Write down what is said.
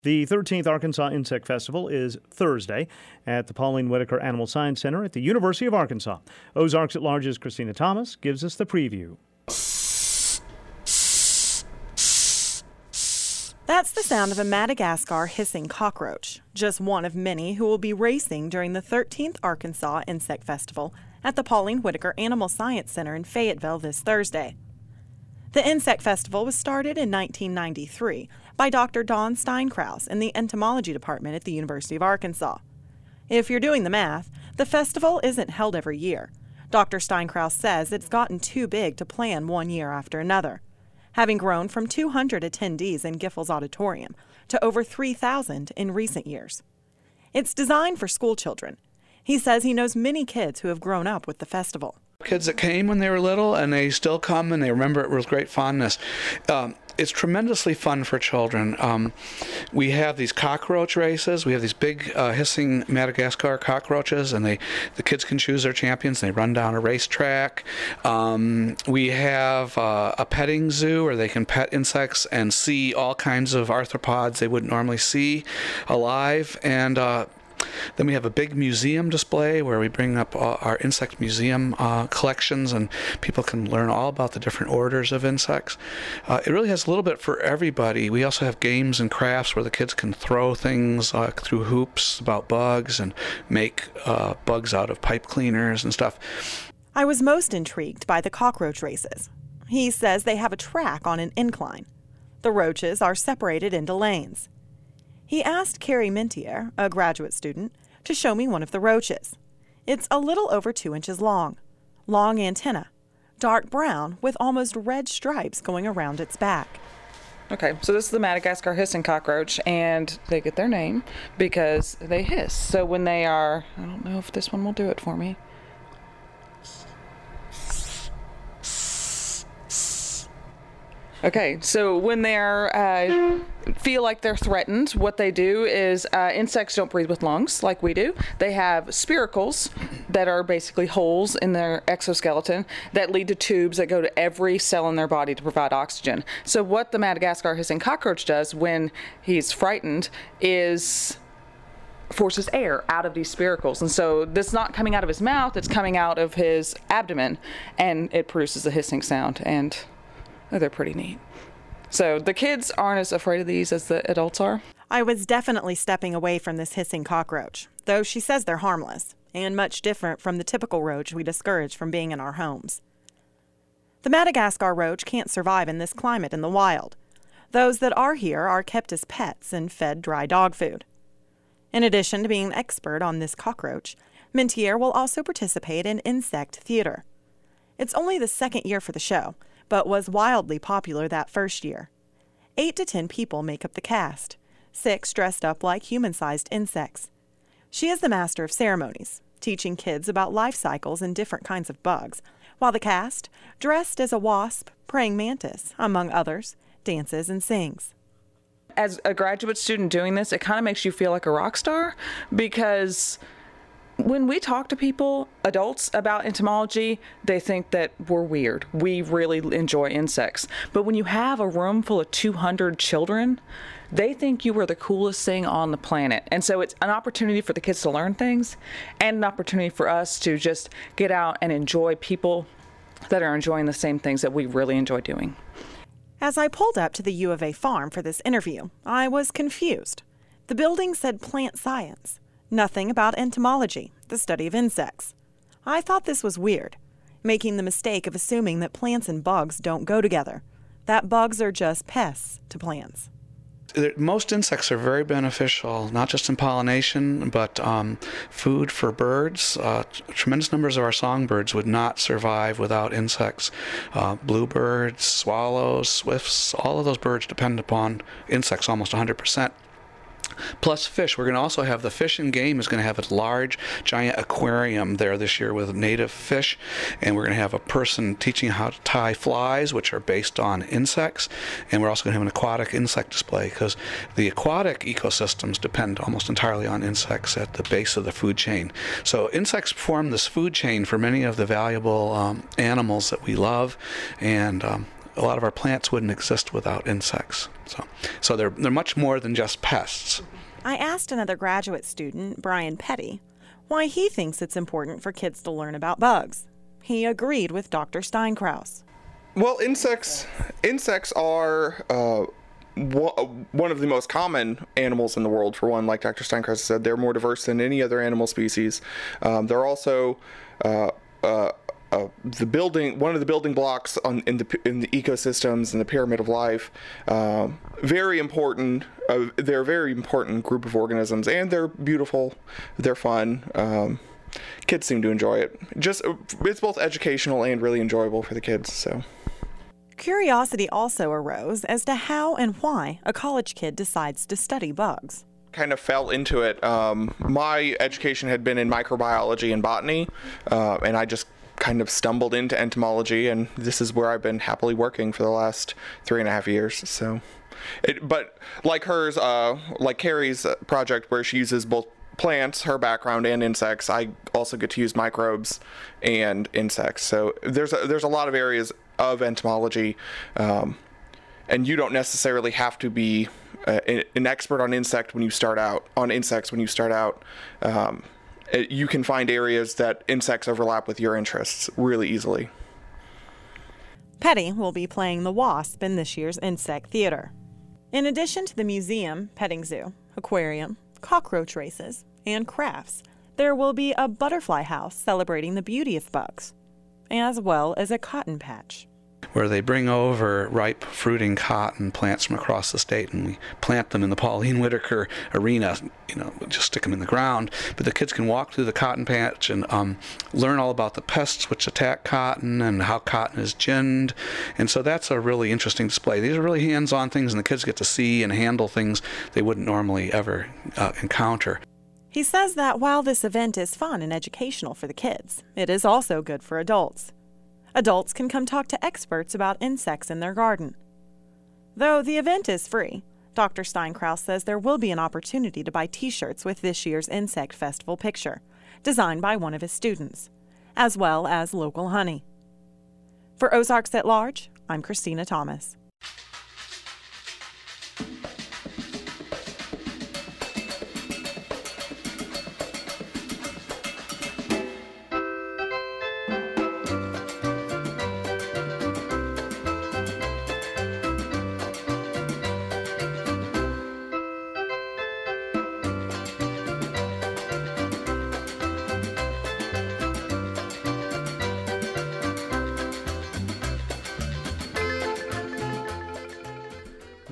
The 13th Arkansas Insect Festival is Thursday at the Pauline Whitaker Animal Science Center at the University of Arkansas. Ozarks at Large's Christina Thomas gives us the preview. That's the sound of a Madagascar hissing cockroach, just one of many who will be racing during the 13th Arkansas Insect Festival at the Pauline Whitaker Animal Science Center in Fayetteville this Thursday. The Insect Festival was started in 1993 by Dr. Don Steinkraus in the entomology department at the University of Arkansas. If you're doing the math, the festival isn't held every year. Dr. Steinkraus says it's gotten too big to plan one year after another, having grown from 200 attendees in Giffords Auditorium to over 3,000 in recent years. It's designed for school children. He says he knows many kids who have grown up with the festival. Kids that came when they were little and they still come and they remember it with great fondness. It's tremendously fun for children. We have these cockroach races. We have these big hissing Madagascar cockroaches, and the kids can choose their champions. And they run down a racetrack. We have a petting zoo where they can pet insects and see all kinds of arthropods they wouldn't normally see alive. And then we have a big museum display where we bring up our insect museum collections, and people can learn all about the different orders of insects. It really has a little bit for everybody. We also have games and crafts where the kids can throw things through hoops about bugs and make bugs out of pipe cleaners and stuff. I was most intrigued by the cockroach races. He says they have a track on an incline. The roaches are separated into lanes. He asked Carrie Mintier, a graduate student, to show me one of the roaches. It's a little over 2 inches long antenna, dark brown with almost red stripes going around its back. Okay, so this is the Madagascar hissing cockroach, and they get their name because they hiss. So when they are, I don't know if this one will do it for me. Okay, so when they're feel like they're threatened, what they do is insects don't breathe with lungs like we do. They have spiracles that are basically holes in their exoskeleton that lead to tubes that go to every cell in their body to provide oxygen. So what the Madagascar hissing cockroach does when he's frightened is forces air out of these spiracles. And so this is not coming out of his mouth, it's coming out of his abdomen, and it produces a hissing sound. And they're pretty neat. So the kids aren't as afraid of these as the adults are. I was definitely stepping away from this hissing cockroach, though she says they're harmless and much different from the typical roach we discourage from being in our homes. The Madagascar roach can't survive in this climate in the wild. Those that are here are kept as pets and fed dry dog food. In addition to being an expert on this cockroach, Mintier will also participate in insect theater. It's only the second year for the show, but was wildly popular that first year. 8 to 10 people make up the cast, 6 dressed up like human-sized insects. She is the master of ceremonies, teaching kids about life cycles and different kinds of bugs, while the cast, dressed as a wasp, praying mantis, among others, dances and sings. As a graduate student doing this, it kind of makes you feel like a rock star, because when we talk to people, adults, about entomology, they think that we're weird. We really enjoy insects. But when you have a room full of 200 children, they think you are the coolest thing on the planet. And so it's an opportunity for the kids to learn things, and an opportunity for us to just get out and enjoy people that are enjoying the same things that we really enjoy doing. As I pulled up to the U of A farm for this interview, I was confused. The building said plant science. Nothing about entomology, the study of insects. I thought this was weird, making the mistake of assuming that plants and bugs don't go together, that bugs are just pests to plants. Most insects are very beneficial, not just in pollination, but food for birds. Tremendous numbers of our songbirds would not survive without insects. Bluebirds, swallows, swifts, all of those birds depend upon insects almost 100%. Plus fish. We're going to also have the Fish and Game is going to have a large, giant aquarium there this year with native fish, and we're going to have a person teaching how to tie flies, which are based on insects, and we're also going to have an aquatic insect display, because the aquatic ecosystems depend almost entirely on insects at the base of the food chain. So insects form this food chain for many of the valuable animals that we love, and a lot of our plants wouldn't exist without insects. So they're much more than just pests. I asked another graduate student, Brian Petty, why he thinks it's important for kids to learn about bugs. He agreed with Dr. Steinkraus. Well, insects are one of the most common animals in the world, for one. Like Dr. Steinkraus said, they're more diverse than any other animal species. They're also one of the building blocks in the ecosystems and the pyramid of life. Very important. They're a very important group of organisms, and they're beautiful. They're fun. Kids seem to enjoy it. It's both educational and really enjoyable for the kids. So. Curiosity also arose as to how and why a college kid decides to study bugs. Kind of fell into it. My education had been in microbiology and botany, and I just kind of stumbled into entomology, and this is where I've been happily working for the last 3.5 years. So, but like hers, like Carrie's project where she uses both plants, her background, and insects, I also get to use microbes and insects. So there's a lot of areas of entomology, and you don't necessarily have to be an expert on insects when you start out. You can find areas that insects overlap with your interests really easily. Petty will be playing the wasp in this year's Insect Theater. In addition to the museum, petting zoo, aquarium, cockroach races, and crafts, there will be a butterfly house celebrating the beauty of bugs, as well as a cotton patch, where they bring over ripe fruiting cotton plants from across the state, and we plant them in the Pauline Whitaker arena. Just stick them in the ground. But the kids can walk through the cotton patch and learn all about the pests which attack cotton and how cotton is ginned. And so that's a really interesting display. These are really hands-on things, and the kids get to see and handle things they wouldn't normally ever encounter. He says that while this event is fun and educational for the kids, it is also good for adults. Adults can come talk to experts about insects in their garden. Though the event is free, Dr. Steinkraus says there will be an opportunity to buy T-shirts with this year's Insect Festival picture, designed by one of his students, as well as local honey. For Ozarks at Large, I'm Christina Thomas.